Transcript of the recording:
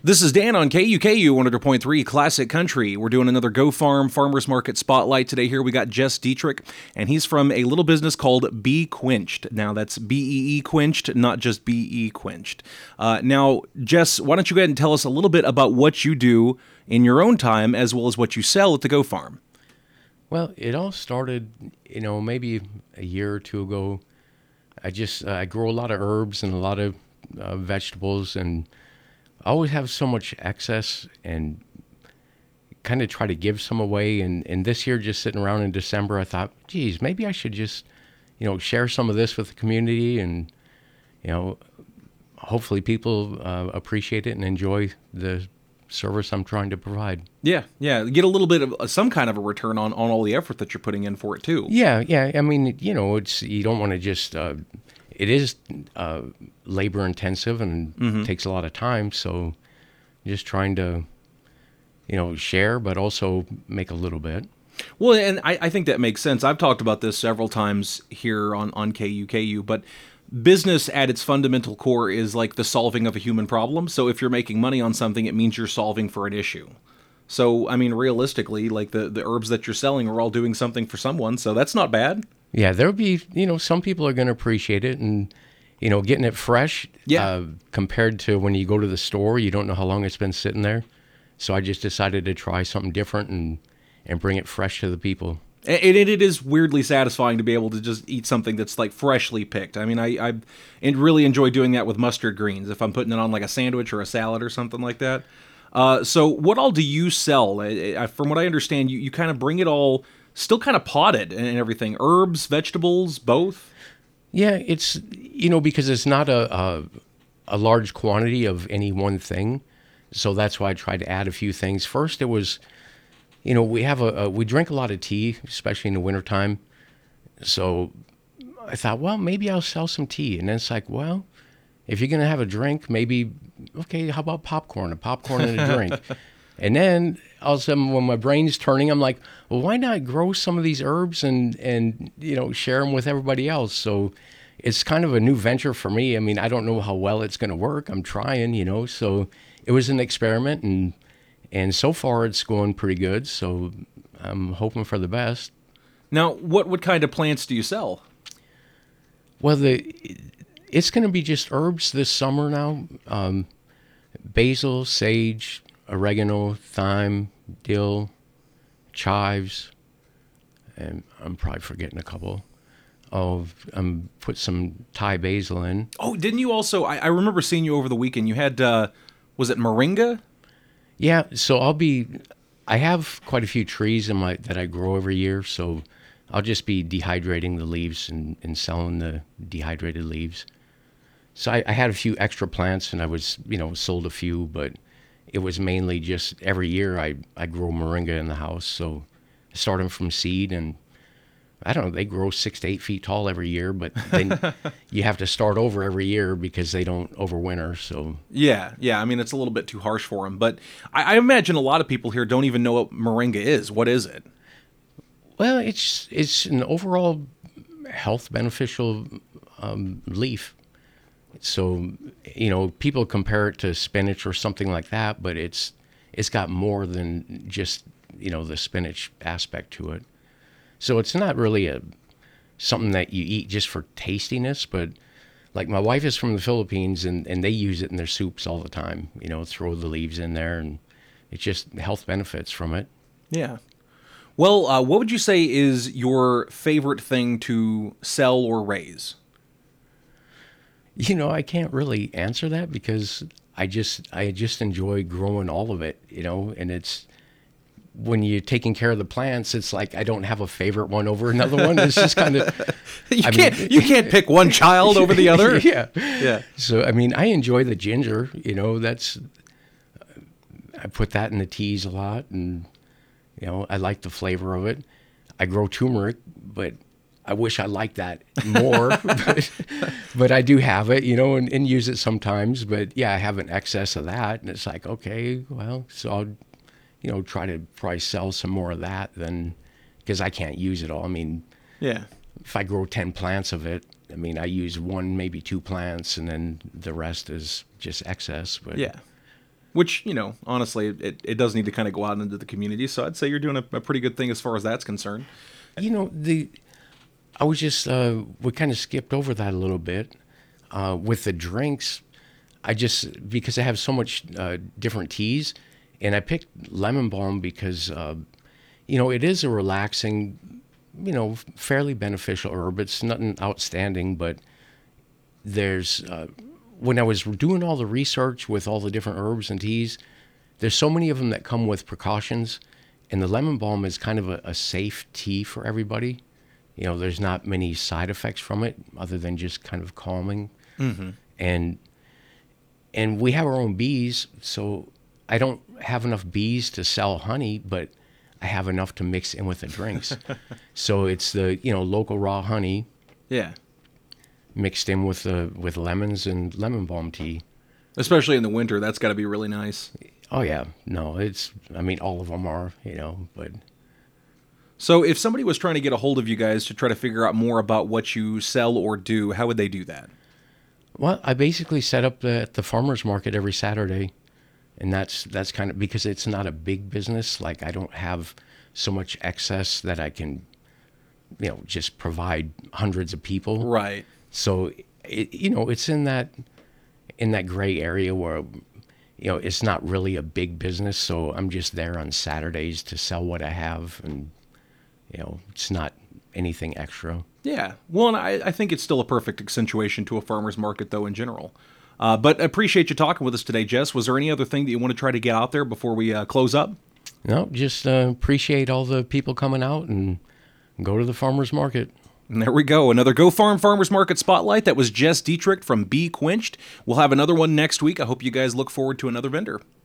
This is Dan on KUKU 100.3 Classic Country. We're doing another Go Farm Farmers Market Spotlight today. Here we got Jess Dietrich, and he's from a little business called Be Quenched. Now that's B-E-E Quenched, not just B-E Quenched. Now, Jess, why don't you go ahead and tell us a little bit about what you do in your own time as well as what you sell at the Go Farm. Well, it all started, maybe a year or two ago. I grow a lot of herbs and a lot of vegetables, and I always have so much excess and kind of try to give some away. And this year, just sitting around in December, I thought, geez, maybe I should just, share some of this with the community and, hopefully people appreciate it and enjoy the service I'm trying to provide. Yeah. Get a little bit of some kind of a return on all the effort that you're putting in for it, too. Yeah. I mean, you don't want to just... It is labor intensive and takes a lot of time. So just trying to, share, but also make a little bit. Well, and I think that makes sense. I've talked about this several times here on KUKU, but business at its fundamental core is like the solving of a human problem. So if you're making money on something, it means you're solving for an issue. So, I mean, realistically, like the herbs that you're selling are all doing something for someone. So that's not bad. Yeah, there'll be, some people are going to appreciate it and, getting it fresh compared to when you go to the store, you don't know how long it's been sitting there. So I just decided to try something different and bring it fresh to the people. And it is weirdly satisfying to be able to just eat something that's like freshly picked. I mean, I really enjoy doing that with mustard greens if I'm putting it on like a sandwich or a salad or something like that. So what all do you sell? From what I understand, you kind of bring it all still kind of potted and everything. Herbs, vegetables, both? Yeah, it's, because it's not a large quantity of any one thing. So that's why I tried to add a few things. First, it was, we drink a lot of tea, especially in the wintertime. So I thought, well, maybe I'll sell some tea. And then it's like, well, if you're going to have a drink, maybe, okay, how about popcorn? A popcorn and a drink. And then all of a sudden, when my brain's turning, I'm like, well, why not grow some of these herbs and share them with everybody else? So it's kind of a new venture for me. I mean, I don't know how well it's going to work. I'm trying, so it was an experiment, and so far it's going pretty good. So I'm hoping for the best. Now, what kind of plants do you sell? Well, it's going to be just herbs this summer now. Basil, sage, oregano, thyme, dill, chives, and I'm probably forgetting a couple. Put some Thai basil in. Oh, didn't you also? I remember seeing you over the weekend. You had, was it moringa? Yeah, so I have quite a few trees that I grow every year, so I'll just be dehydrating the leaves and selling the dehydrated leaves. So I had a few extra plants, and I was, sold a few, but it was mainly just every year I grow moringa in the house. So I start them from seed, and I don't know, they grow 6 to 8 feet tall every year, but then you have to start over every year because they don't overwinter. So yeah. I mean, it's a little bit too harsh for them, but I imagine a lot of people here don't even know what moringa is. What is it? Well, it's an overall health beneficial leaf. So, people compare it to spinach or something like that, but it's got more than just, the spinach aspect to it. So it's not really something that you eat just for tastiness, but like my wife is from the Philippines and they use it in their soups all the time, throw the leaves in there, and it's just health benefits from it. Yeah. Well, what would you say is your favorite thing to sell or raise? I can't really answer that because I just enjoy growing all of it, and it's when you're taking care of the plants, it's like I don't have a favorite one over another one. It's just kind of you can't pick one child over the other. Yeah. So I mean, I enjoy the ginger. I put that in the teas a lot, and I like the flavor of it. I grow turmeric, but I wish I liked that more, but I do have it, and use it sometimes. But yeah, I have an excess of that, and it's like, okay, well, so I'll, try to probably sell some more of that then, because I can't use it all. I mean, yeah, if I grow 10 plants of it, I mean, I use 1, maybe 2 plants, and then the rest is just excess. But yeah. Which, honestly, it does need to kind of go out into the community. So I'd say you're doing a pretty good thing as far as that's concerned. The I was just we kind of skipped over that a little bit with the drinks. Because I have so much different teas, and I picked lemon balm because it is a relaxing, fairly beneficial herb. It's nothing outstanding, but there's when I was doing all the research with all the different herbs and teas, there's so many of them that come with precautions, and the lemon balm is kind of a safe tea for everybody. There's not many side effects from it other than just kind of calming. Mm-hmm. And we have our own bees, so I don't have enough bees to sell honey, but I have enough to mix in with the drinks. So it's the local raw honey. Yeah. Mixed in with lemons and lemon balm tea. Especially in the winter, that's got to be really nice. Oh yeah, no, all of them are, but. So if somebody was trying to get a hold of you guys to try to figure out more about what you sell or do, how would they do that? Well, I basically set up at the farmer's market every Saturday, and that's kind of because it's not a big business. Like I don't have so much excess that I can, just provide hundreds of people. Right. So it's in that gray area where it's not really a big business. So I'm just there on Saturdays to sell what I have, and it's not anything extra. Yeah. Well, and I think it's still a perfect accentuation to a farmer's market, though, in general. But I appreciate you talking with us today, Jess. Was there any other thing that you want to try to get out there before we close up? No, just appreciate all the people coming out and go to the farmer's market. And there we go. Another Go Farm Farmers Market Spotlight. That was Jess Dietrich from Be Quenched. We'll have another one next week. I hope you guys look forward to another vendor.